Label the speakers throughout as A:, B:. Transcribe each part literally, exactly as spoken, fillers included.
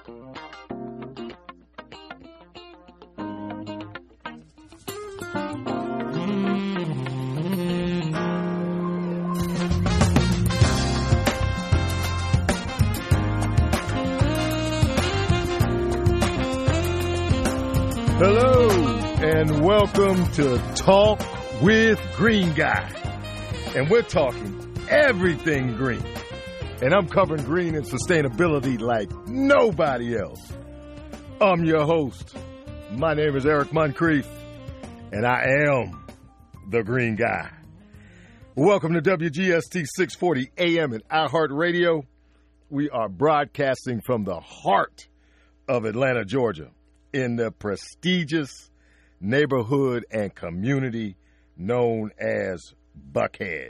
A: Hello, and welcome to Talk with Green Guy. And we're talking everything green. And I'm covering green and sustainability like nobody else. I'm your host. My name is Eric Moncrief, and I am the Green Guy. Welcome to W G S T six forty A M and iHeartRadio. We are broadcasting from the heart of Atlanta, Georgia, in the prestigious neighborhood and community known as Buckhead.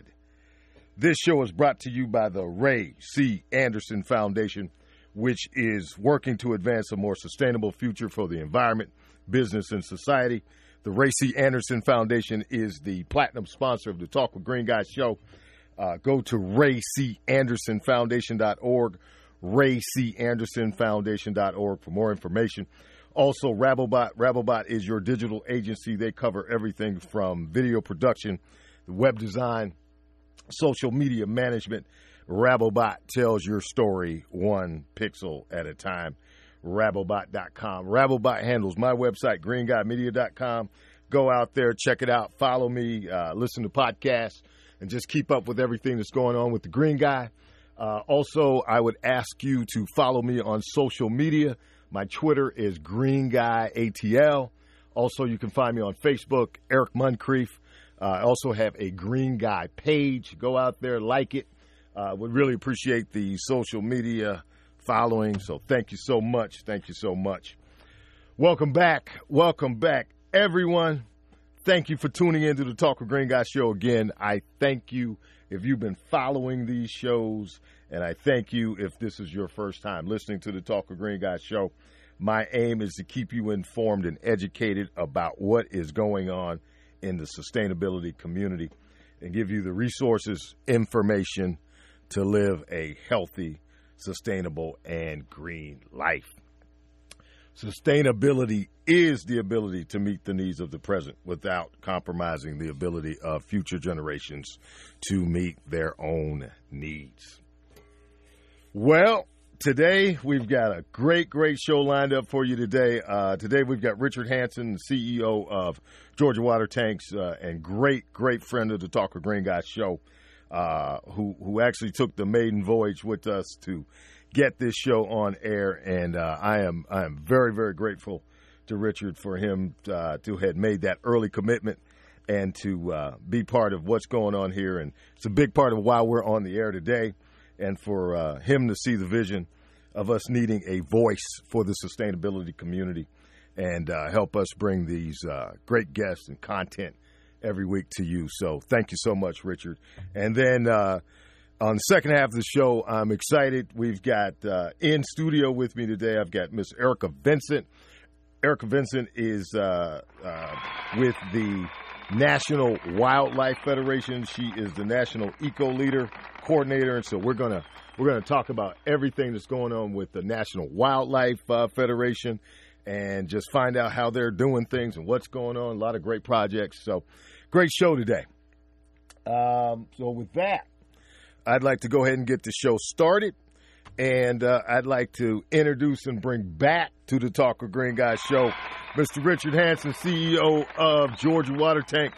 A: This show is brought to you by the Ray C. Anderson Foundation, which is working to advance a more sustainable future for the environment, business, and society. The Ray C. Anderson Foundation is the platinum sponsor of the Talk with Green Guy show. Uh, go to ray c anderson foundation dot org, ray c anderson foundation dot org for more information. Also, Rabblebot. Rabblebot is your digital agency. They cover everything from video production, web design, social media management. Rabblebot tells your story one pixel at a time. Rabblebot dot com. Rabblebot handles my website, green guy media dot com. Go out there, check it out, follow me, uh, listen to podcasts, and just keep up with everything that's going on with the Green Guy. Uh, also, I would ask you to follow me on social media. My Twitter is Green Guy A T L. Also, you can find me on Facebook, Eric Moncrief. Uh, I also have a Green Guy page. Go out there, like it. Uh, would really appreciate the social media following. So thank you so much. Thank you so much. Welcome back. Welcome back, everyone. Thank you for tuning in to the Talk with Green Guy show again. I thank you if you've been following these shows, and I thank you if this is your first time listening to the Talk with Green Guy show. My aim is to keep you informed and educated about what is going on in the sustainability community and give you the resources, information to live a healthy, sustainable, and green life. Sustainability is the ability to meet the needs of the present without compromising the ability of future generations to meet their own needs. Well, today we've got a great, great show lined up for you today. Uh, today we've got Richard Hansen, C E O of Georgia Water Tanks, uh, and great, great friend of the Talk with Green Guy show, uh, who who actually took the maiden voyage with us to get this show on air. And uh, I am I am very, very grateful to Richard for him uh, to have made that early commitment and to uh, be part of what's going on here. And it's a big part of why we're on the air today. And for uh, him to see the vision of us needing a voice for the sustainability community and uh, help us bring these uh, great guests and content every week to you. So thank you so much, Richard. And then uh, on the second half of the show, I'm excited. We've got uh, in studio with me today, I've got Miss Erica Vincent. Erica Vincent is uh, uh, with the National Wildlife Federation. She is the National Eco Leader Coordinator, and so we're gonna we're gonna talk about everything that's going on with the National Wildlife uh, Federation, and just find out how they're doing things and what's going on. A lot of great projects. So, great show today. Um, so with that, I'd like to go ahead and get the show started, and uh, I'd like to introduce and bring back to the Talk with Green Guy show Mister Richard Hansen, C E O of Georgia Water Tanks.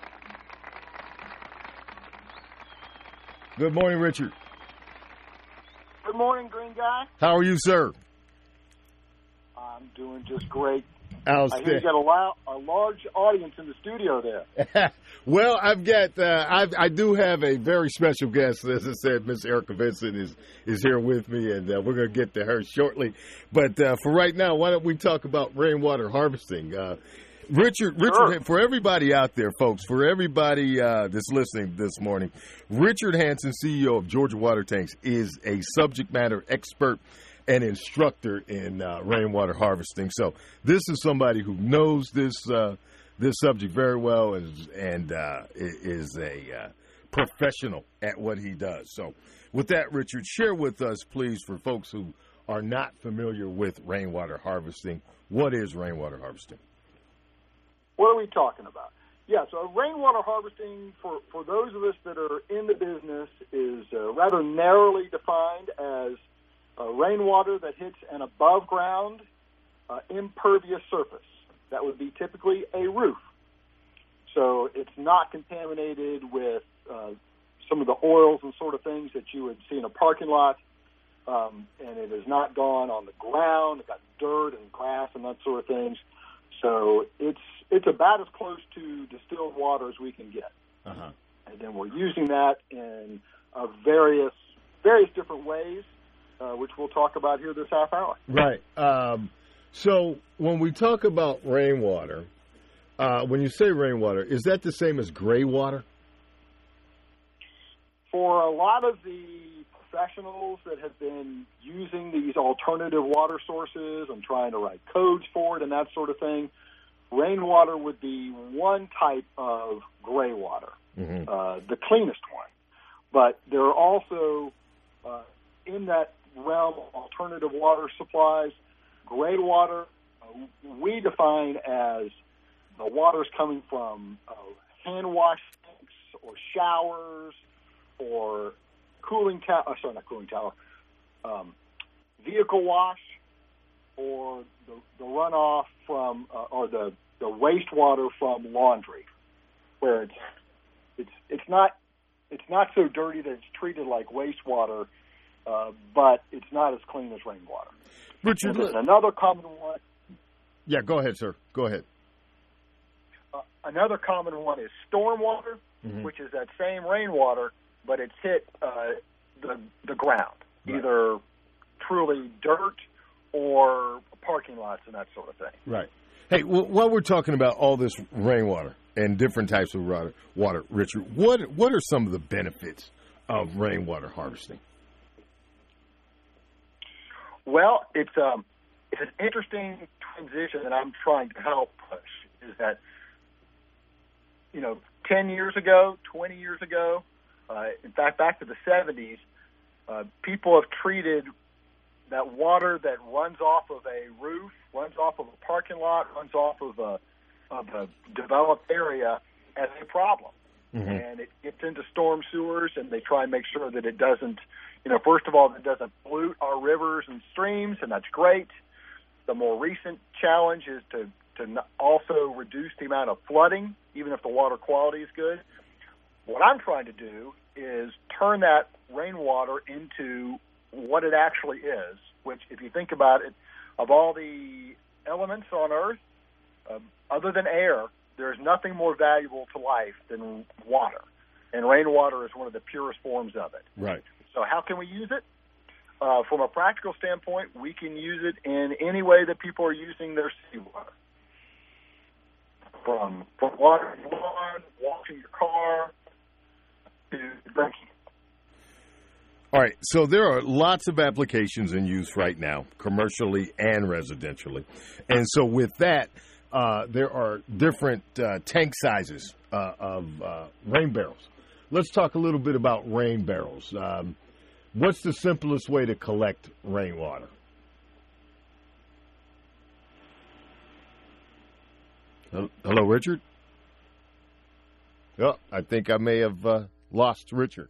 A: Good morning, Richard.
B: Good morning, Green Guy.
A: How are you, sir?
B: I'm doing just great.
A: Outstanding.
B: I hear you got a, lo- a large audience in the studio there.
A: Well, I've got, uh, I've, I do have a very special guest. As I said, Miss Erica Vincent is, is here with me, and uh, we're going to get to her shortly. But uh, for right now, why don't we talk about rainwater harvesting? Uh, Richard, Richard,
B: Sure.
A: For everybody out there, folks, for everybody uh, that's listening this morning, Richard Hansen, C E O of Georgia Water Tanks, is a subject matter expert and instructor in uh, rainwater harvesting. So this is somebody who knows this uh, this subject very well and, and uh, is a uh, professional at what he does. So with that, Richard, share with us, please, for folks who are not familiar with rainwater harvesting, what is rainwater harvesting?
B: What are we talking about? Yeah, so rainwater harvesting, for, for those of us that are in the business, is uh, rather narrowly defined as uh, rainwater that hits an above-ground uh, impervious surface. That would be typically a roof. So it's not contaminated with uh, some of the oils and sort of things that you would see in a parking lot, um, and it has not gone on the ground. It's got dirt and grass and that sort of things. So it's it's about as close to distilled water as we can get.
A: Uh-huh.
B: And then we're using that in uh, various various different ways, uh, which we'll talk about here this half hour.
A: Right. Um, so when we talk about rainwater, uh, when you say rainwater, is that the same as gray water?
B: For a lot of the professionals that have been using these alternative water sources and trying to write codes for it and that sort of thing, rainwater would be one type of gray water, mm-hmm. uh, the cleanest one. But there are also, uh, in that realm of alternative water supplies, gray water uh, we define as the water's coming from uh, hand wash tanks or showers or cooling tower, uh, sorry, not cooling tower, um, vehicle wash, or the, the runoff from, uh, or the, the wastewater from laundry, where it's it's it's not it's not so dirty that it's treated like wastewater, uh, but it's not as clean as rainwater.
A: Richard,
B: and another common one.
A: Yeah, go ahead, sir. Go ahead.
B: Uh, another common one is stormwater, mm-hmm. which is that same rainwater, but it's hit uh, the the ground, right. Either truly dirt or parking lots and that sort of thing.
A: Right. Hey, well, while we're talking about all this rainwater and different types of water, water, Richard, what what are some of the benefits of rainwater harvesting?
B: Well, it's um it's an interesting transition that I'm trying to help push. Is that, you know, ten years ago, twenty years ago, uh, in fact, back to the seventies, uh, people have treated that water that runs off of a roof, runs off of a parking lot, runs off of a, of a developed area as a problem. Mm-hmm. And it gets into storm sewers, and they try and make sure that it doesn't, you know, first of all, that it doesn't pollute our rivers and streams, and that's great. The more recent challenge is to, to also reduce the amount of flooding, even if the water quality is good. What I'm trying to do is turn that rainwater into what it actually is, which, if you think about it, of all the elements on Earth, uh, other than air, there's nothing more valuable to life than water. And rainwater is one of the purest forms of it.
A: Right.
B: So how can we use it? Uh, from a practical standpoint, we can use it in any way that people are using their seawater. From, from watering your lawn, washing your car, to drinking.
A: All right, so there are lots of applications in use right now, commercially and residentially. And so with that, uh, there are different uh, tank sizes uh, of uh, rain barrels. Let's talk a little bit about rain barrels. Um, what's the simplest way to collect rainwater? Hello, Richard? Oh, I think I may have uh, lost Richard.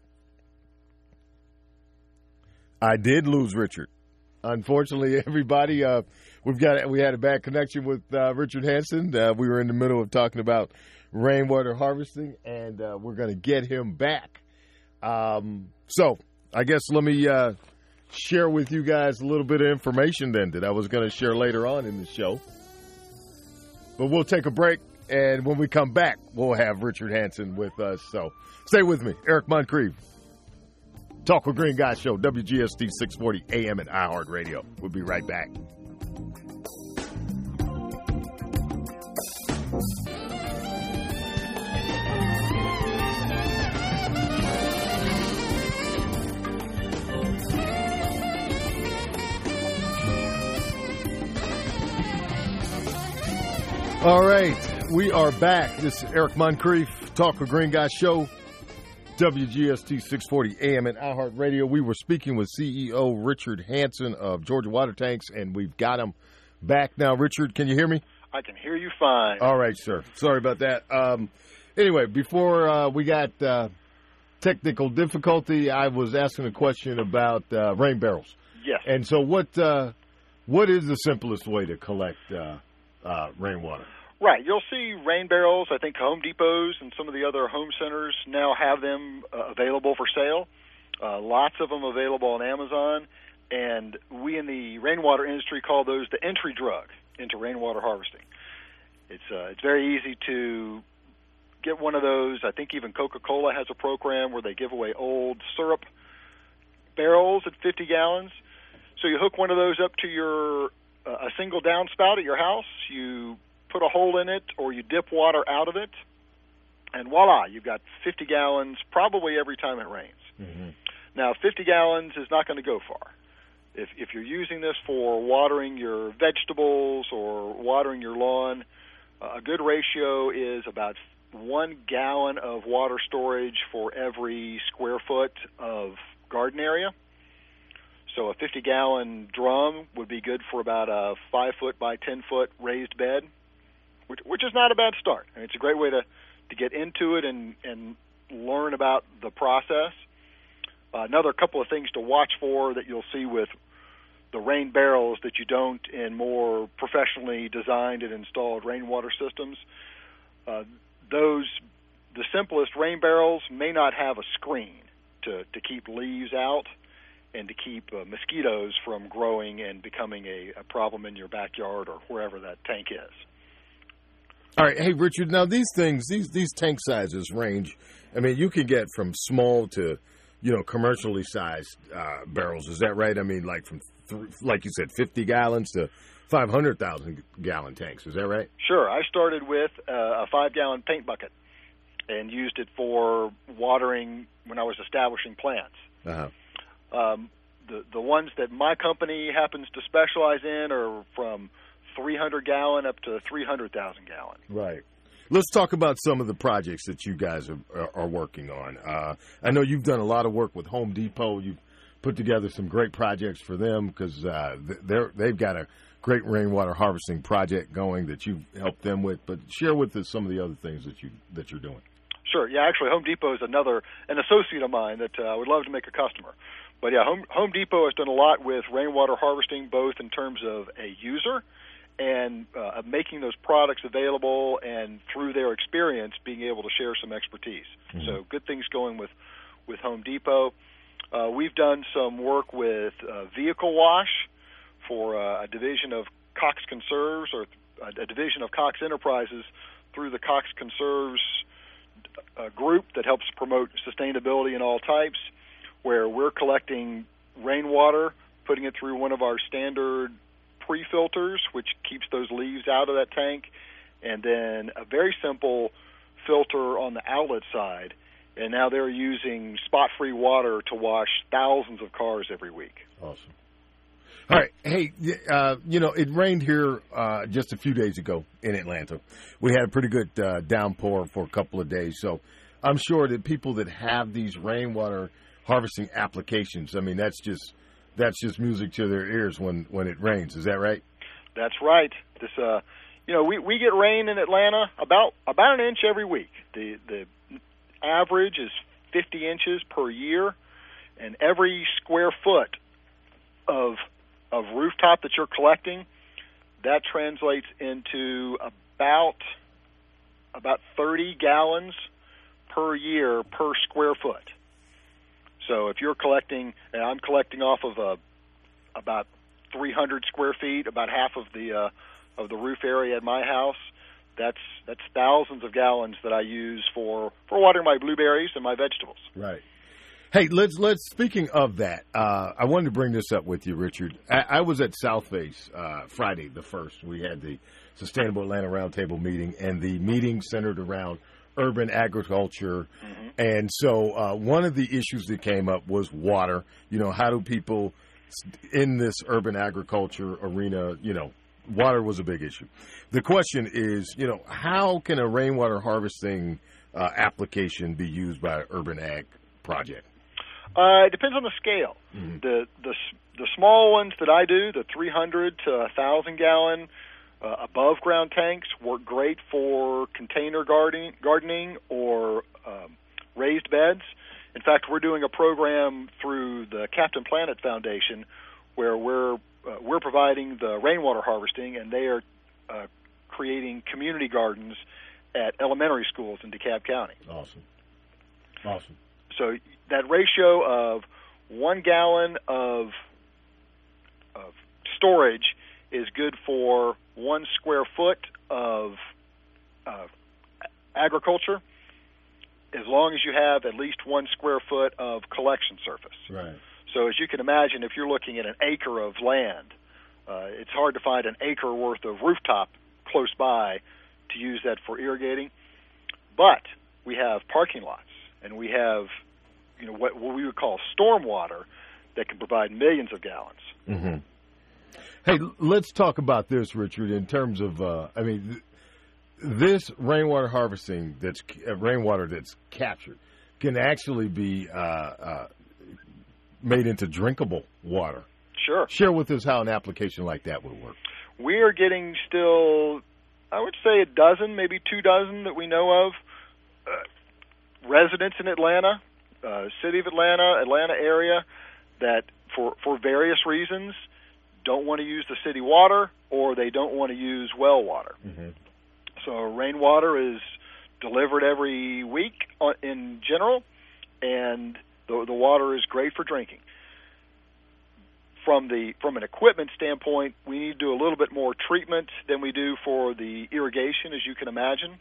A: I did lose Richard. Unfortunately, everybody, uh, we've got we had a bad connection with uh, Richard Hansen. Uh, we were in the middle of talking about rainwater harvesting, and uh, we're going to get him back. Um, so I guess let me uh, share with you guys a little bit of information then that I was going to share later on in the show. But we'll take a break, and when we come back, we'll have Richard Hansen with us. So stay with me. Eric Moncrief. Talk with Green Guy Show, W G S T six forty A M and iHeartRadio. We'll be right back. All right, we are back. This is Eric Moncrief, Talk with Green Guy Show. W G S T six forty A M and iHeartRadio. We were speaking with C E O Richard Hansen of Georgia Water Tanks, and we've got him back now. Richard, can you hear me?
B: I can hear you fine.
A: All right, sir. Sorry about that. Um, anyway, before uh, we got uh, technical difficulty, I was asking a question about uh, rain barrels.
B: Yes.
A: And so what uh, what is the simplest way to collect uh, uh, rainwater?
B: Right. You'll see rain barrels. I think Home Depots and some of the other home centers now have them uh, available for sale. Uh, lots of them available on Amazon. And we in the rainwater industry call those the entry drug into rainwater harvesting. It's uh, it's very easy to get one of those. I think even Coca-Cola has a program where they give away old syrup barrels at fifty gallons. So you hook one of those up to your uh, a single downspout at your house. You put a hole in it, or you dip water out of it, and voila, you've got fifty gallons probably every time it rains.
A: Mm-hmm.
B: Now, fifty gallons is not going to go far. If if you're using this for watering your vegetables or watering your lawn, uh, a good ratio is about one gallon of water storage for every square foot of garden area. So a fifty-gallon drum would be good for about a five-foot by ten-foot raised bed, which, which is not a bad start. I mean, it's a great way to, to get into it and, and learn about the process. Uh, another couple of things to watch for that you'll see with the rain barrels that you don't in more professionally designed and installed rainwater systems. Uh, those, the simplest rain barrels may not have a screen to, to keep leaves out and to keep uh, mosquitoes from growing and becoming a, a problem in your backyard or wherever that tank is.
A: All right. Hey, Richard, now these things, these these tank sizes range. I mean, you can get from small to, you know, commercially sized uh, barrels. Is that right? I mean, like from, th- like you said, fifty gallons to five hundred thousand gallon tanks. Is that right?
B: Sure. I started with uh, a five-gallon paint bucket and used it for watering when I was establishing plants.
A: Uh-huh.
B: Um, the the ones that my company happens to specialize in are from three hundred gallon up to three hundred thousand gallon.
A: Right. Let's talk about some of the projects that you guys are, are, are working on. Uh, I know you've done a lot of work with Home Depot. You've put together some great projects for them because uh, they're they've got a great rainwater harvesting project going that you've helped them with. But share with us some of the other things that you that you're doing.
B: Sure. Yeah, actually, Home Depot is another an associate of mine that uh, I would love to make a customer. But yeah, Home, Home Depot has done a lot with rainwater harvesting, both in terms of a user and uh, making those products available, and through their experience, being able to share some expertise. Mm-hmm. So good things going with, with Home Depot. Uh, we've done some work with uh, Vehicle Wash for uh, a division of Cox Conserves, or a division of Cox Enterprises through the Cox Conserves uh, group that helps promote sustainability in all types, where we're collecting rainwater, putting it through one of our standard pre-filters, which keeps those leaves out of that tank, and then a very simple filter on the outlet side. And now they're using spot-free water to wash thousands of cars every week.
A: Awesome. All right. Hey, uh, you know, it rained here uh, just a few days ago in Atlanta. We had a pretty good uh, downpour for a couple of days. So I'm sure that people that have these rainwater harvesting applications, I mean, that's just that's just music to their ears when, when it rains. Is that right?
B: That's right. This, uh, you know, we, we get rain in Atlanta about about an inch every week. The the average is fifty inches per year, and every square foot of of rooftop that you're collecting, that translates into about about thirty gallons per year per square foot. So if you're collecting, and I'm collecting off of a, about three hundred square feet, about half of the uh, of the roof area at my house, that's that's thousands of gallons that I use for, for watering my blueberries and my vegetables.
A: Right. Hey, let's let's. Speaking of that, uh, I wanted to bring this up with you, Richard. I, I was at Southface uh, Friday the first. We had the Sustainable Atlanta Roundtable meeting, and the meeting centered around urban agriculture. Mm-hmm. And so uh, one of the issues that came up was water. You know, how do people in this urban agriculture arena, you know, water was a big issue. The question is, you know, how can a rainwater harvesting uh, application be used by an urban ag project?
B: Uh, it depends on the scale.
A: Mm-hmm.
B: The the the small ones that I do, the three hundred to one thousand gallon uh, above ground tanks, work great for container gardening, gardening or um, raised beds. In fact, we're doing a program through the Captain Planet Foundation where we're uh, we're providing the rainwater harvesting, and they are uh, creating community gardens at elementary schools in DeKalb County.
A: Awesome. Awesome.
B: So that ratio of one gallon of of storage is good for one square foot of uh, agriculture, as long as you have at least one square foot of collection surface.
A: Right.
B: So as you can imagine, if you're looking at an acre of land, uh, it's hard to find an acre worth of rooftop close by to use that for irrigating. But we have parking lots, and we have, you know, what, what we would call storm water that can provide millions of gallons.
A: Mm-hmm. Hey, let's talk about this, Richard, in terms of, uh, I mean, th- this rainwater harvesting, that's uh, rainwater that's captured, can actually be uh, uh, made into drinkable water.
B: Sure.
A: Share with us how an application like that would work.
B: We are getting still, I would say a dozen, maybe two dozen that we know of, uh, residents in Atlanta, uh, city of Atlanta, Atlanta area, that for, for various reasons don't want to use the city water, or they don't want to use well water.
A: Mm-hmm.
B: So rainwater is delivered every week in general, and the, the water is great for drinking. From the from an equipment standpoint, we need to do a little bit more treatment than we do for the irrigation, as you can imagine.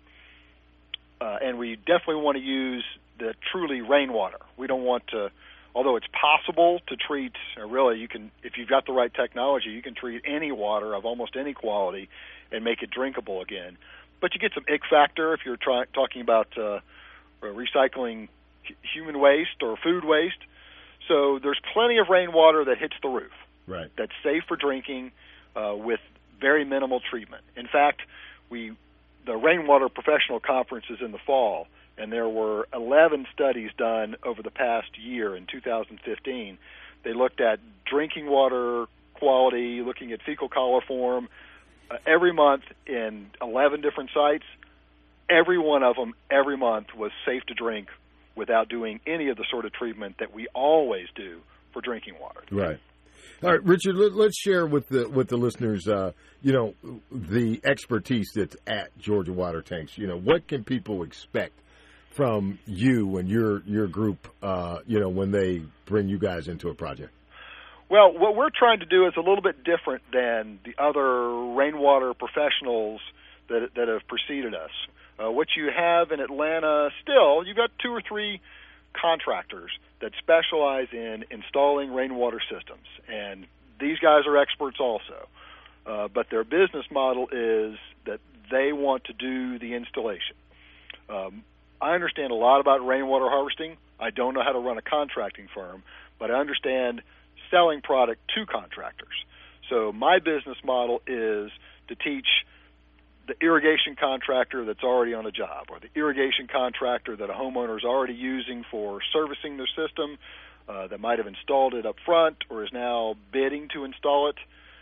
B: Uh, and we definitely want to use the truly rainwater. We don't want to, although it's possible to treat, or really you can, if you've got the right technology, you can treat any water of almost any quality and make it drinkable again. But you get some ick factor if you're try, talking about uh, recycling human waste or food waste. So there's plenty of rainwater that hits the roof.
A: Right.
B: That's safe for drinking uh, with very minimal treatment. In fact, we the Rainwater Professional Conference is in the fall, and there were eleven studies done over the past year in two thousand fifteen. They looked at drinking water quality, looking at fecal coliform, uh, every month in eleven different sites. Every one of them, every month, was safe to drink without doing any of the sort of treatment that we always do for drinking water.
A: Right. All right, Richard, let, let's share with the with the listeners, uh, you know, the expertise that's at Georgia Water Tanks. You know, what can people expect from you and your your group, uh, you know, when they bring you guys into a project?
B: Well, what we're trying to do is a little bit different than the other rainwater professionals that that have preceded us. Uh, what you have in Atlanta still, you've got two or three contractors that specialize in installing rainwater systems, and these guys are experts also. Uh, but their business model is that they want to do the installation. Um, I understand a lot about rainwater harvesting. I don't know how to run a contracting firm, but I understand selling product to contractors. So my business model is to teach the irrigation contractor that's already on a job, or the irrigation contractor that a homeowner is already using for servicing their system, uh, that might have installed it up front or is now bidding to install it.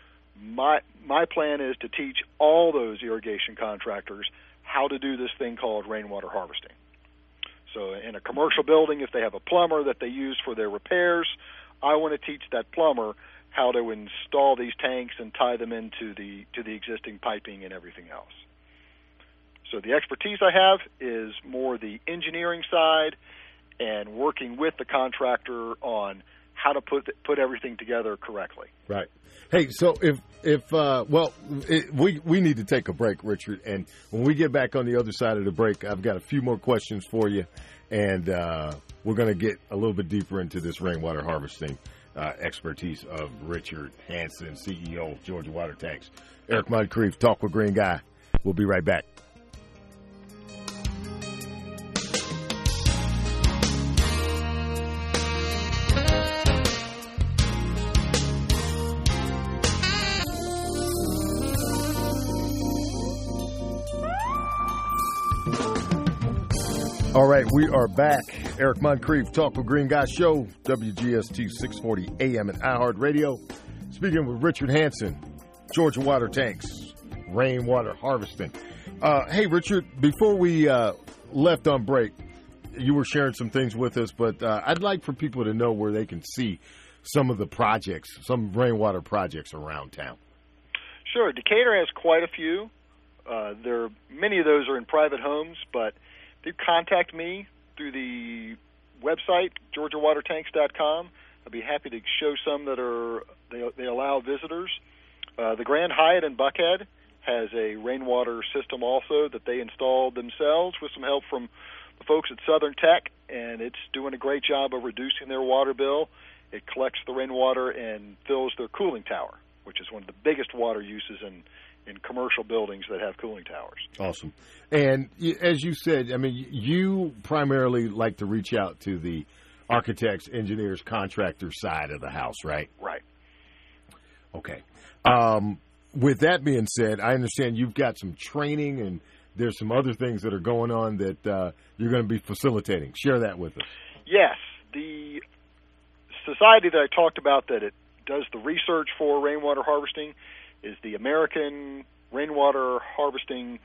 B: My my plan is to teach all those irrigation contractors how to do this thing called rainwater harvesting. So in a commercial building, if they have a plumber that they use for their repairs, I want to teach that plumber how to install these tanks and tie them into the to the existing piping and everything else. So the expertise I have is more the engineering side and working with the contractor on how to put put everything together correctly.
A: Right. Hey, so if if uh, well, it, we we need to take a break, Richard, and when we get back on the other side of the break, I've got a few more questions for you, and uh, we're going to get a little bit deeper into this rainwater harvesting Uh, expertise of Richard Hansen, C E O of Georgia Water Tanks. Eric Moncrief, Talk with Green Guy. We'll be right back. All right, we are back. Eric Moncrief, Talk with Green Guy Show, W G S T six forty A M and iHeartRadio. Speaking with Richard Hansen, Georgia Water Tanks, rainwater harvesting. Uh, hey, Richard, before we uh, left on break, you were sharing some things with us, but uh, I'd like for people to know where they can see some of the projects, some rainwater projects around town.
B: Sure. Decatur has quite a few. Uh, there, many of those are in private homes, but if you contact me through the website, georgia water tanks dot com, I'd be happy to show some that are they, they allow visitors. Uh, the Grand Hyatt in Buckhead has a rainwater system also that they installed themselves with some help from the folks at Southern Tech, and it's doing a great job of reducing their water bill. It collects the rainwater and fills their cooling tower, which is one of the biggest water uses in, in commercial buildings that have cooling towers.
A: Awesome. And as you said, I mean, you primarily like to reach out to the architects, engineers, contractors side of the house, right?
B: Right.
A: Okay. Um, with that being said, I understand you've got some training and there's some other things that are going on that uh, you're going to be facilitating. Share that with us.
B: Yes. The society that I talked about that it does the research for rainwater harvesting is the American Rainwater Harvesting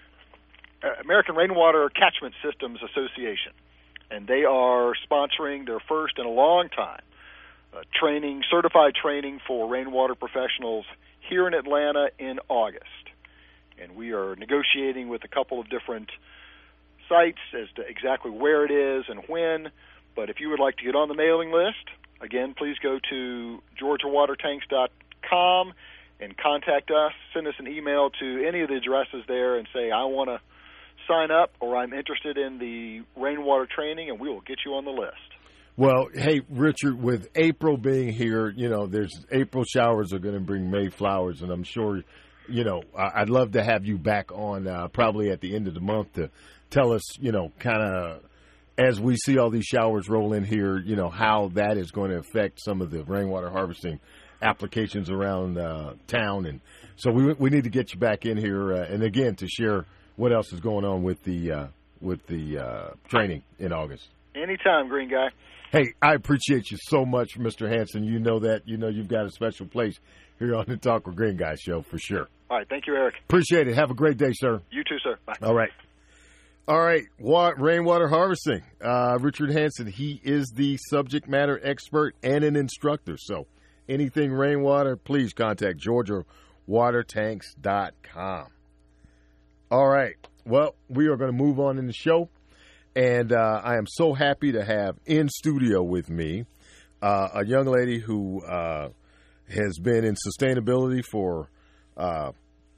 B: uh, American Rainwater Catchment Systems Association, and they are sponsoring their first in a long time uh, training, certified training for rainwater professionals here in Atlanta in August. And we are negotiating with a couple of different sites as to exactly where it is and when. But if you would like to get on the mailing list, again, please go to georgia water tanks dot com and contact us. Send us an email to any of the addresses there and say, I want to sign up or I'm interested in the rainwater training, and we will get you on the list.
A: Well, hey, Richard, with April being here, you know, there's April showers are going to bring May flowers, and I'm sure, you know, I'd love to have you back on uh, probably at the end of the month to tell us, you know, kind of as we see all these showers roll in here, you know, how that is going to affect some of the rainwater harvesting applications around uh, town. And so we we need to get you back in here, uh, and again, to share what else is going on with the uh, with the uh, training in August.
B: Anytime, Green Guy.
A: Hey, I appreciate you so much, Mister Hansen. You know that. You know you've got a special place here on the Talk with Green Guy show for sure.
B: All right. Thank you, Eric.
A: Appreciate it. Have a great day, sir.
B: You too, sir. Bye.
A: All right. All right. Wa- rainwater harvesting. Uh, Richard Hansen, he is the subject matter expert and an instructor. So anything rainwater, please contact georgia water tanks dot com. All right. Well, we are going to move on in the show. And uh, I am so happy to have in studio with me uh, a young lady who uh, has been in sustainability for uh,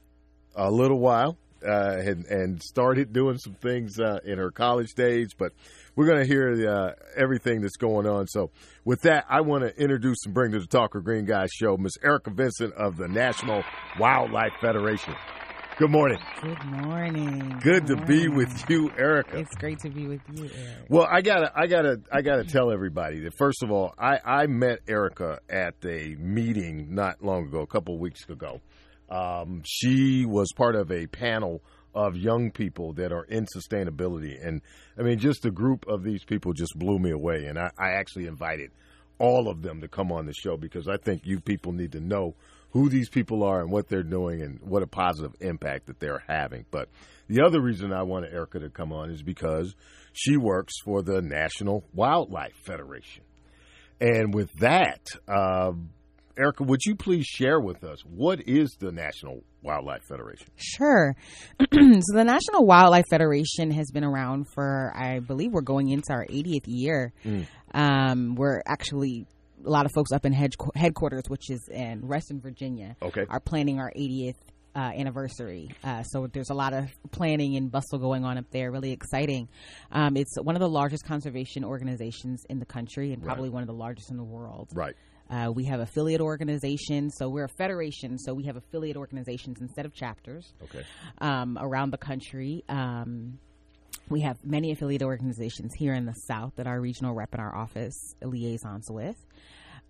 A: a little while uh, and, and started doing some things uh, in her college days. But we're going to hear uh, everything that's going on. So with that, I want to introduce and bring to the Talk with Green Guys show Miss Erica Vincent of the National Wildlife Federation. Good morning.
C: Good morning.
A: Good, Good to
C: morning.
A: be with you, Erica.
C: It's great to be with you, Eric.
A: Well, I gotta, I gotta, I gotta tell everybody that first of all, I, I met Erica at a meeting not long ago, a couple of weeks ago. Um, she was part of a panel of young people that are in sustainability, and I mean, just a group of these people just blew me away. And I, I actually invited all of them to come on the show because I think you people need to know who these people are and what they're doing and what a positive impact that they're having. But the other reason I wanted Erica to come on is because she works for the National Wildlife Federation. And with that, uh, Erica, would you please share with us what is the National Wildlife Federation?
C: Sure. So the National Wildlife Federation has been around for, I believe we're going into our eightieth year. Mm. Um, we're actually... A lot of folks up in headquarters, which is in Reston, Virginia,
A: okay.
C: are planning our eightieth uh, anniversary. Uh, so there's a lot of planning and bustle going on up there. Really exciting. Um, it's one of the largest conservation organizations in the country and probably right. one of the largest in the world.
A: Right.
C: Uh, we have affiliate organizations. So we're a federation. So we have affiliate organizations instead of chapters
A: okay.
C: um, around the country. Um, we have many affiliate organizations here in the South that our regional rep in our office liaisons with.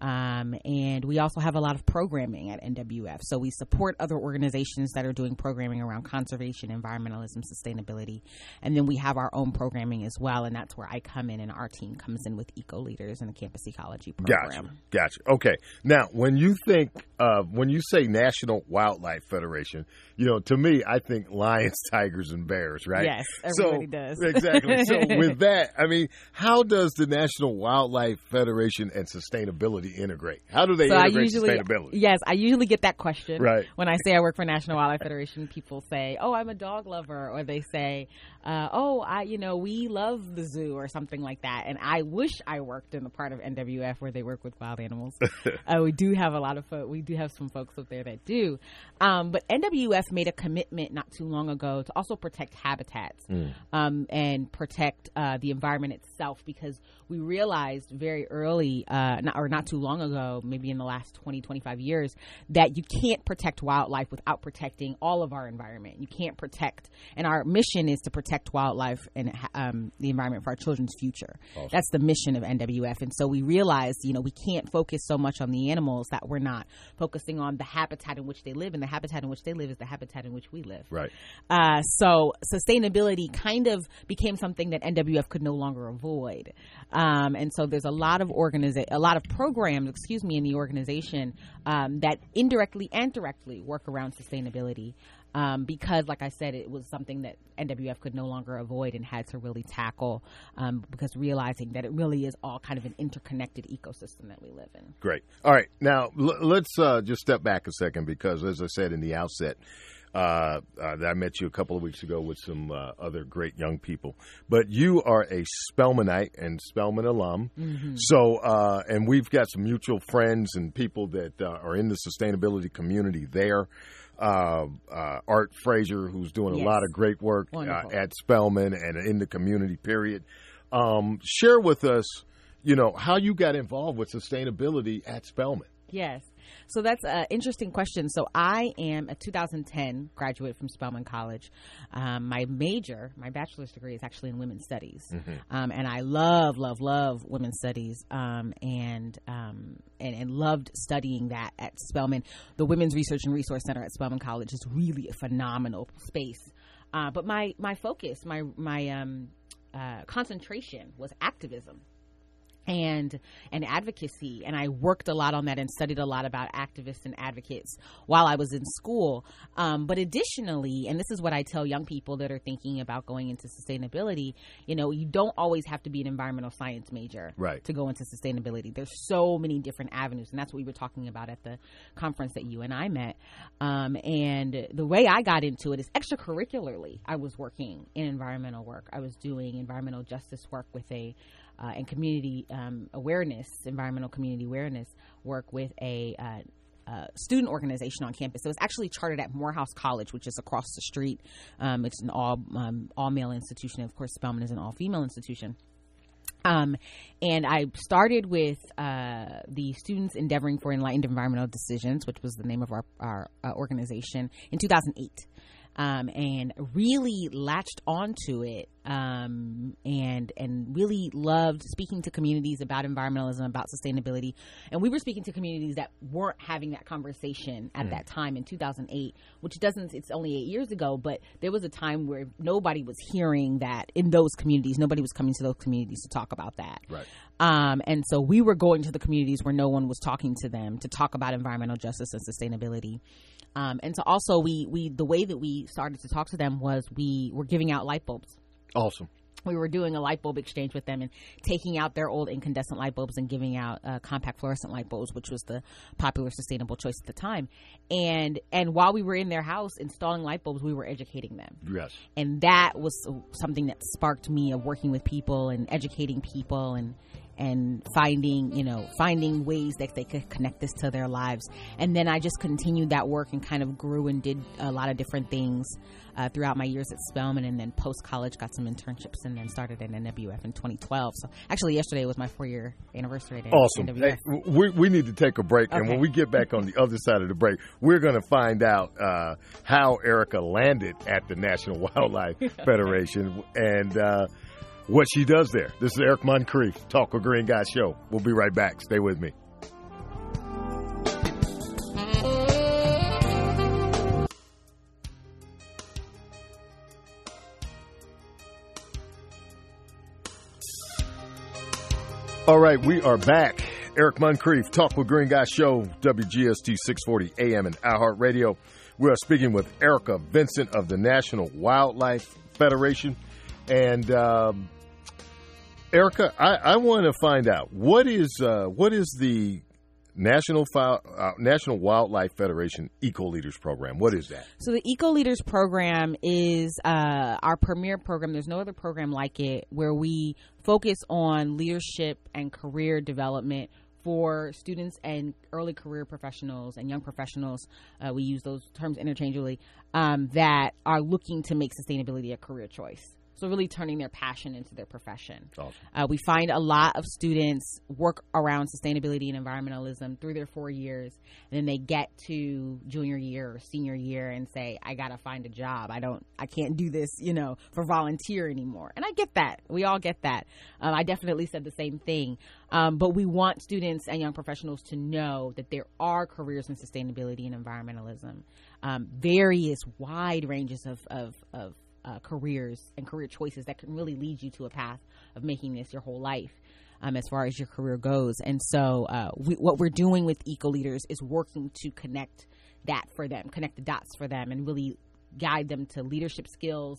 C: Um, and we also have a lot of programming at N W F. So we support other organizations that are doing programming around conservation, environmentalism, sustainability. And then we have our own programming as well. And that's where I come in, and our team comes in with Eco Leaders and the Campus Ecology Program.
A: Gotcha. Gotcha. Okay. Now, when you think, uh, when you say National Wildlife Federation, you know, to me, I think lions, tigers, and bears, right?
C: Yes, everybody
A: so,
C: does.
A: Exactly. So with that, I mean, how does the National Wildlife Federation and sustainability integrate? How do they
C: so
A: integrate
C: I usually,
A: sustainability?
C: Yes, I usually get that question.
A: Right.
C: When I say I work for National Wildlife Federation, people say, oh, I'm a dog lover. Or they say, uh, oh, I, you know, we love the zoo or something like that. And I wish I worked in the part of N W F where they work with wild animals. uh, we do have a lot of folks. We do have some folks up there that do. Um, but N W F made a commitment not too long ago to also protect habitats mm. um, and protect uh, the environment itself, because we realized very early, uh, not, or not too long ago, maybe in the last twenty, twenty-five years, that you can't protect wildlife without protecting all of our environment. You can't protect, and our mission is to protect wildlife and um, the environment for our children's future. Awesome. That's the mission of N W F. And so we realized, you know, we can't focus so much on the animals that we're not focusing on the habitat in which they live, and the habitat in which they live is the habitat in which we live.
A: Right.
C: Uh, so sustainability kind of became something that N W F could no longer avoid. Um, and so there's a lot of organiza- a lot of programs, excuse me, in the organization um, that indirectly and directly work around sustainability. Um, because, like I said, it was something that N W F could no longer avoid and had to really tackle, um, because realizing that it really is all kind of an interconnected ecosystem that we live in.
A: Great. All right. Now, l- let's uh, just step back a second, because, as I said in the outset, uh, uh, I met you a couple of weeks ago with some uh, other great young people. But you are a Spelmanite and Spelman alum. Mm-hmm. So, uh, and we've got some mutual friends and people that uh, are in the sustainability community there. Uh, uh, Art Frazier, who's doing yes. a lot of great work uh, at Spelman and in the community, period. Um, share with us, you know, how you got involved with sustainability at Spelman.
C: Yes. So that's an interesting question. So I am a two thousand ten graduate from Spelman College. Um, my major, my bachelor's degree, is actually in women's studies. Mm-hmm. Um, and I love, love, love women's studies um, and, um, and and loved studying that at Spelman. The Women's Research and Resource Center at Spelman College is really a phenomenal space. Uh, but my, my focus, my, my um, uh, concentration was activism. and and advocacy, and I worked a lot on that and studied a lot about activists and advocates while I was in school. Um, but additionally, and this is what I tell young people that are thinking about going into sustainability, you know, you don't always have to be an environmental science major
A: right.
C: to go into sustainability. There's so many different avenues, and that's what we were talking about at the conference that you and I met. Um, and the way I got into it is extracurricularly. I was working in environmental work. I was doing environmental justice work with a Uh, and community um, awareness, environmental community awareness work with a uh, uh, student organization on campus. So it's actually chartered at Morehouse College, which is across the street. Um, it's an all um, all male institution. Of course, Spelman is an all female institution. Um, and I started with uh, the Students Endeavoring for Enlightened Environmental Decisions, which was the name of our, our uh, organization, in two thousand eight. Um, and really latched onto it, um, and and really loved speaking to communities about environmentalism, about sustainability. And we were speaking to communities that weren't having that conversation at mm. that time in two thousand eight, which doesn't, it's only eight years ago, but there was a time where nobody was hearing that in those communities. Nobody was coming to those communities to talk about that.
A: Right.
C: Um, and so we were going to the communities where no one was talking to them to talk about environmental justice and sustainability. Um, and so also we, we, the way that we started to talk to them was we were giving out light bulbs.
A: Awesome.
C: We were doing a light bulb exchange with them and taking out their old incandescent light bulbs and giving out uh, compact fluorescent light bulbs, which was the popular sustainable choice at the time. And and while we were in their house installing light bulbs, we were educating them.
A: Yes.
C: And that was something that sparked me of working with people and educating people and and finding, you know, finding ways that they could connect this to their lives. And then I just continued that work and kind of grew and did a lot of different things uh, throughout my years at Spelman, and then post-college got some internships and then started at N W F in twenty twelve. So actually yesterday was my four-year anniversary at
A: awesome.
C: N W F.
A: Hey, we, we need to take a break, okay. And when we get back on the other side of the break, we're going to find out uh, how Erica landed at the National Wildlife Federation and uh, what she does there. This is Eric Moncrief, Talk with Green Guy Show. We'll be right back. Stay with me. All right, we are back. Eric Moncrief, Talk with Green Guy Show, W G S T six forty A M and iHeartRadio. We are speaking with Erica Vincent of the National Wildlife Federation. And um, Erica, I, I want to find out, what is uh, what is the National Fi- uh, National Wildlife Federation Eco Leaders Program? What is that?
C: So the Eco Leaders Program is uh, our premier program. There's no other program like it, where we focus on leadership and career development for students and early career professionals and young professionals. Uh, we use those terms interchangeably, um, that are looking to make sustainability a career choice. So really turning their passion into their profession. Awesome. Uh, we find a lot of students work around sustainability and environmentalism through their four years, and then they get to junior year or senior year and say, I gotta find a job. I don't, I can't do this, you know, for volunteer anymore. And I get that. We all get that. Um, I definitely said the same thing. Um, but we want students and young professionals to know that there are careers in sustainability and environmentalism, um, various wide ranges of, of, of Uh, careers and career choices that can really lead you to a path of making this your whole life, um, as far as your career goes. And so uh, we, what we're doing with Eco Leaders is working to connect that for them, connect the dots for them, and really guide them to leadership skills,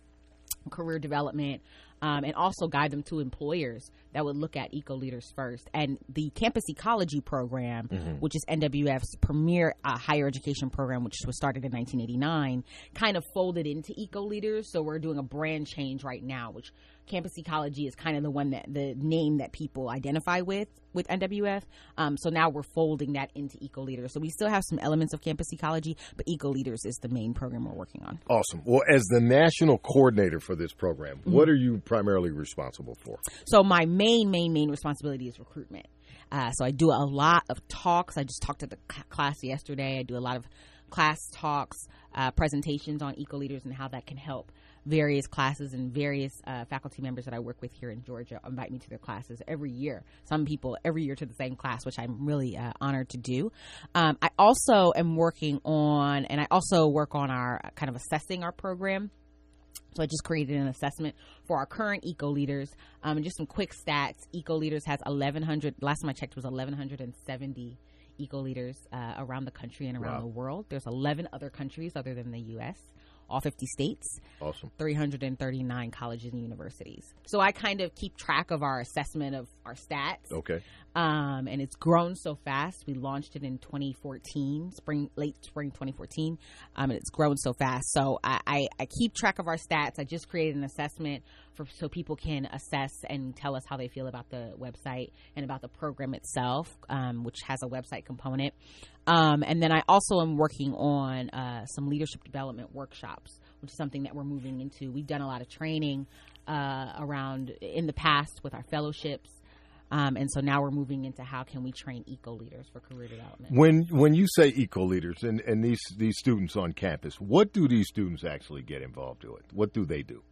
C: career development, um, and also guide them to employers that would look at Eco Leaders first. And the Campus Ecology Program, mm-hmm. which is N W F's premier uh, higher education program, which was started in nineteen eighty-nine, kind of folded into Eco Leaders. So we're doing a brand change right now, which Campus Ecology is kind of the one that the name that people identify with with N W F. Um, so now we're folding that into Eco Leaders. So we still have some elements of Campus Ecology, but Eco Leaders is the main program we're working on.
A: Awesome. Well, as the national coordinator for this program, mm-hmm. what are you primarily responsible for?
C: So my main, main, main responsibility is recruitment. Uh, so I do a lot of talks. I just talked to the class yesterday. I do a lot of class talks, uh, presentations on Eco Leaders and how that can help various classes, and various uh, faculty members that I work with here in Georgia invite me to their classes every year. Some people every year to the same class, which I'm really uh, honored to do. Um, I also am working on, and I also work on our uh, kind of assessing our program. So I just created an assessment for our current Eco Leaders. Um, and just some quick stats. Eco Leaders has eleven hundred, last time I checked was eleven seventy Eco Leaders uh, around the country and around wow. the world. There's eleven other countries other than the U S, all fifty states.
A: Awesome.
C: three hundred thirty-nine colleges and universities. So I kind of keep track of our assessment of our stats.
A: Okay.
C: Um, and it's grown so fast. We launched it in twenty fourteen, spring, late spring twenty fourteen. Um, and it's grown so fast. So I, I, I keep track of our stats. I just created an assessment for so people can assess and tell us how they feel about the website and about the program itself, um, which has a website component. Um, and then I also am working on uh, some leadership development workshops, which is something that we're moving into. We've done a lot of training uh, around in the past with our fellowships. Um, and so now we're moving into how can we train eco leaders for career development.
A: When when you say eco leaders and, and these, these students on campus, what do these students actually get involved with? What do they do?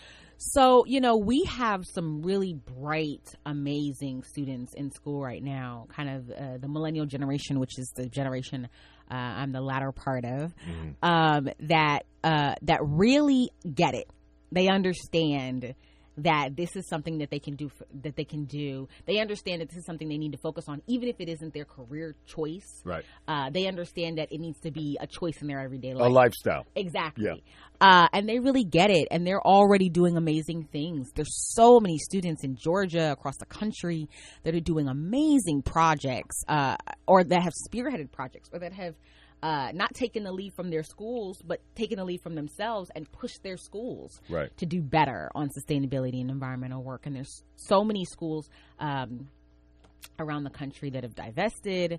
C: So, you know, we have some really bright, amazing students in school right now, kind of uh, the millennial generation, which is the generation uh, I'm the latter part of, mm-hmm. um, that uh, that really get it. They understand that this is something that they can do, for, that they can do. They understand that this is something they need to focus on, even if it isn't their career choice.
A: Right.
C: Uh, they understand that it needs to be a choice in their everyday life.
A: A lifestyle.
C: Exactly.
A: Yeah.
C: Uh, and they really get it, and they're already doing amazing things. There's so many students in Georgia, across the country, that are doing amazing projects, uh, or that have spearheaded projects, or that have Uh, not taking the lead from their schools, but taking the lead from themselves and push their schools
A: right.
C: to do better on sustainability and environmental work. And there's so many schools um, around the country that have divested,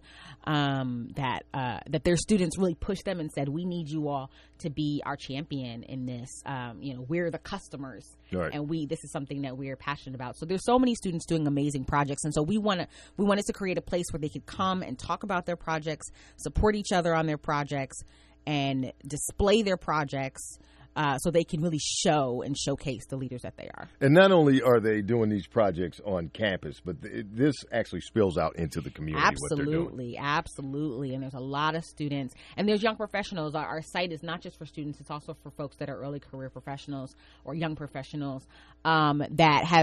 C: um, that uh, that their students really pushed them and said, we need you all to be our champion in this. Um, you know, we're the customers,
A: right.
C: and we this is something that we're passionate about. So there's so many students doing amazing projects, and so we want to we wanted to create a place where they could come and talk about their projects, support each other on their projects, and display their projects. Uh, so they can really show and showcase the leaders that they are.
A: And not only are they doing these projects on campus, but th- this actually spills out into the community.
C: Absolutely, absolutely. And there's a lot of students. And there's young professionals. Our, our site is not just for students. It's also for folks that are early career professionals or young professionals um, that have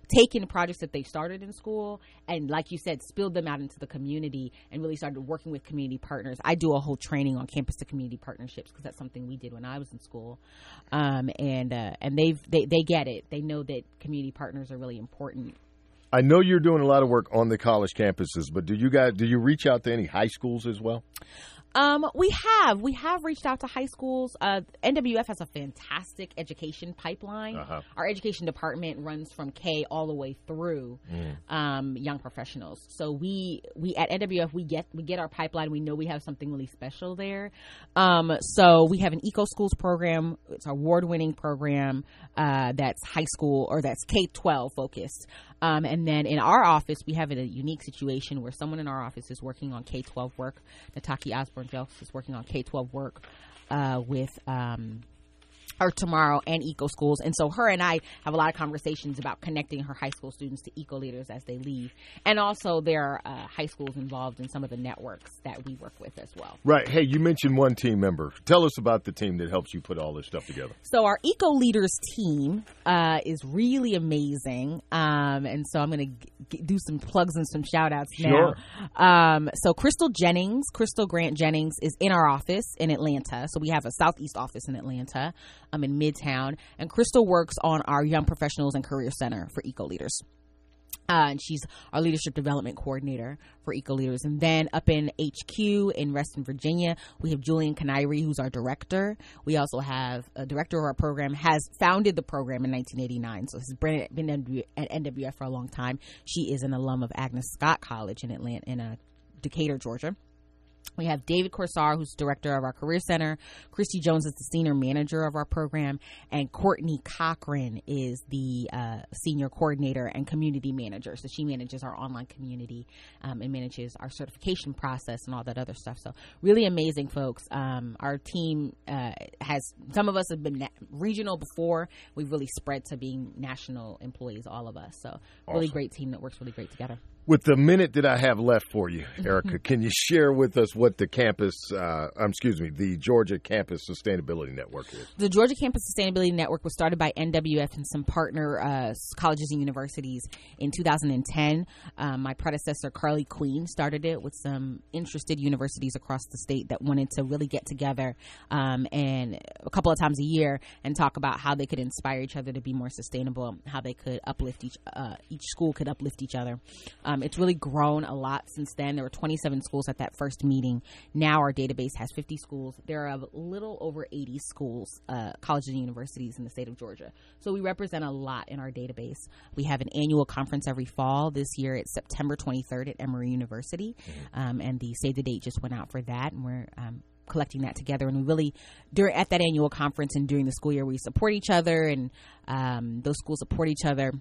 C: taken projects that they started in school and, like you said, spilled them out into the community and really started working with community partners. I do a whole training on campus to community partnerships because that's something we did when I was in school. Um, and uh, and they've, they, they get it. They know that community partners are really important.
A: I know you're doing a lot of work on the college campuses, but do you guys do you reach out to any high schools as well?
C: Um, we have. We have reached out to high schools. Uh, N W F has a fantastic education pipeline. Uh-huh. Our education department runs from K all the way through mm. um, young professionals. So we we at N W F we get we get our pipeline. We know we have something really special there. Um, so we have an Eco Schools program. It's an award-winning program uh, that's high school or that's K twelve focused. Um, and then in our office, we have a unique situation where someone in our office is working on K twelve work. Nataki Osborne-Jelks is working on K twelve work uh, with um, her tomorrow and Eco Schools. And so her and I have a lot of conversations about connecting her high school students to Eco Leaders as they leave. And also there are uh, high schools involved in some of the networks that we work with as well.
A: Right. Hey, you mentioned one team member. Tell us about the team that helps you put all this stuff together.
C: So our Eco Leaders team uh, is really amazing. Um, and so I'm going to g- do some plugs and some shout outs
A: sure.
C: now. Um, so Crystal Jennings, Crystal Grant Jennings is in our office in Atlanta. So we have a Southeast office in Atlanta. I'm in Midtown, and Crystal works on our Young Professionals and Career Center for Eco Leaders. Uh, and she's our leadership development coordinator for Eco Leaders. And then up in H Q in Reston, Virginia, we have Julian Canary, who's our director. We also have a director of our program, has founded the program in nineteen eighty-nine. So has been, been at N W F for a long time. She is an alum of Agnes Scott College in Atlanta, in uh, Decatur, Georgia. We have David Corsar, who's director of our Career Center. Christy Jones is the senior manager of our program. And Courtney Cochran is the uh, senior coordinator and community manager. So she manages our online community um, and manages our certification process and all that other stuff. So really amazing folks. Um, our team uh, has, some of us have been na- regional before. We've really spread to being national employees, all of us. So really awesome. Great team that works really great together.
A: With the minute that I have left for you, Erica, can you share with us what the campus, uh, um, excuse me, the Georgia Campus Sustainability Network is?
C: The Georgia Campus Sustainability Network was started by N W F and some partner uh, colleges and universities in two thousand ten. Um, my predecessor, Carly Queen, started it with some interested universities across the state that wanted to really get together um, and a couple of times a year and talk about how they could inspire each other to be more sustainable, how they could uplift each, uh, each school could uplift each other. Um, it's really grown a lot since then. There were twenty-seven schools at that first meeting. Now our database has fifty schools. There are a little over eighty schools, uh, colleges and universities in the state of Georgia. So we represent a lot in our database. We have an annual conference every fall. This year it's September twenty-third at Emory University. Mm-hmm. Um, and the save the date just went out for that. And we're um, collecting that together. And we really, during at that annual conference and during the school year, we support each other and um, those schools support each other.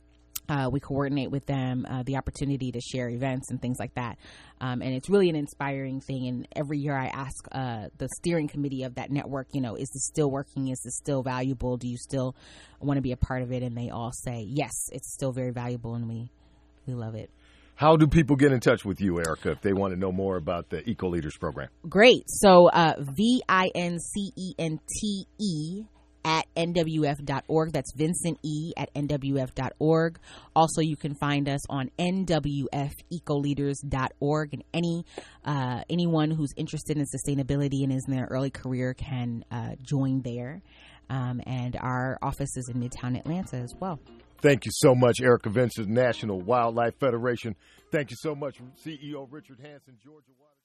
C: Uh, we coordinate with them uh, the opportunity to share events and things like that. Um, and it's really an inspiring thing. And every year I ask uh, the steering committee of that network, you know, is this still working? Is this still valuable? Do you still want to be a part of it? And they all say, yes, it's still very valuable and we, we love it.
A: How do people get in touch with you, Erica, if they want to know more about the Eco Leaders program?
C: Great. So uh, V I N C E N T E at N W F dot org. That's Vincent E at N W F dot org. Also, you can find us on N W F eco leaders dot org, and any uh, anyone who's interested in sustainability and is in their early career can uh, join there. Um, and our office is in Midtown Atlanta as well.
A: Thank you so much, Erica Vincent, National Wildlife Federation. Thank you so much, C E O Richard Hansen, Georgia Wildlife.